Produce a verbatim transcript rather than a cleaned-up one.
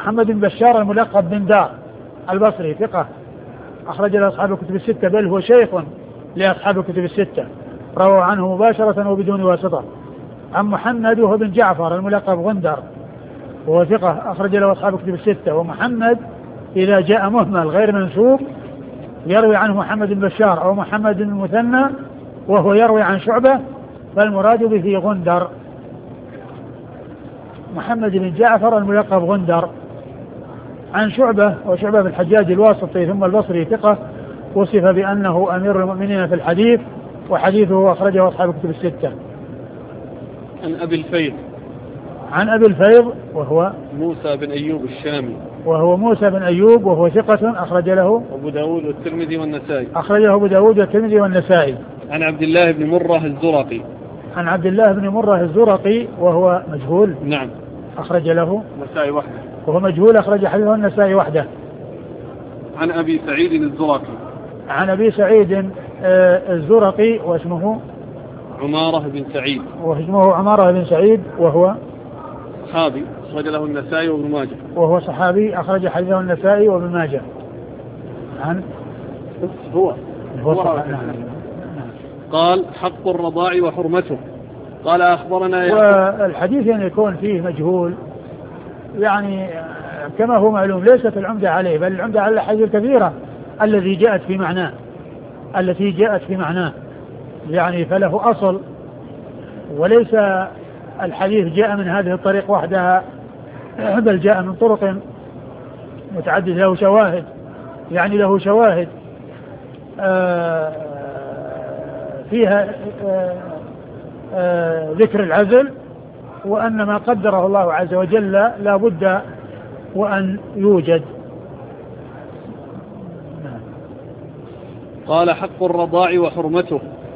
محمد بن بشار الملقب بن دار البصري ثقة أخرج له أصحاب الكتب الستة، بل هو شيخ لأصحاب الكتب الستة، رووا عنه مباشرة وبدون واسطة. عن محمد وهو بن جعفر الملقب غندر وهو ثقة أخرج له أصحاب الكتب الستة. ومحمد إذا جاء مهمل غير منسوب يروي عنه محمد بن بشار أو محمد بن المثنى وهو يروي عن شعبة، فالمراد به غندر. محمد بن جعفر الملقب غندر عن شعبة وشعبة بن الحجاج الواسطي ثم البصري ثقة، وصف بأنه أمير المؤمنين في الحديث، وحديثه أخرجه أصحاب الكتب الستة. عن أبي الفيض عن أبي الفيض وهو موسى بن أيوب الشامي وهو موسى بن أيوب وهو ثقة أخرج له أبو داود والترمذي والنسائي أخرجه أبو داود والترمذي والنسائي. عن عبد الله بن مرة الزرقي عن عبد الله بن مرة الزرقي وهو مجهول. نعم. أخرج له النسائي وحده وهو مجهول أخرج حديثه النسائي وحده. عن أبي سعيد الزرقي عن أبي سعيد الزرقي واسمه عمارة بن سعيد واسمه عمارة بن سعيد وهو صحابي أخرج له النسائي وابن ماجه وهو صحابي أخرج حديثه النسائي وابن ماجه. عن هو هو صح... قال حق الرضاع وحرمته. قال أخبرنا والحديث يعني يكون فيه مجهول يعني كما هو معلوم ليست العمدة عليه، بل العمدة على الحديث الكثيرة الذي جاءت في معناه التي جاءت في معناه يعني فله أصل، وليس الحديث جاء من هذه الطريق وحدها، بل جاء من طرق متعددة له شواهد يعني له شواهد آه فيها آه آه ذكر العزل، وأن ما قدره الله عز وجل لا بد وأن يوجد. قال حق الرضاع وحرمته.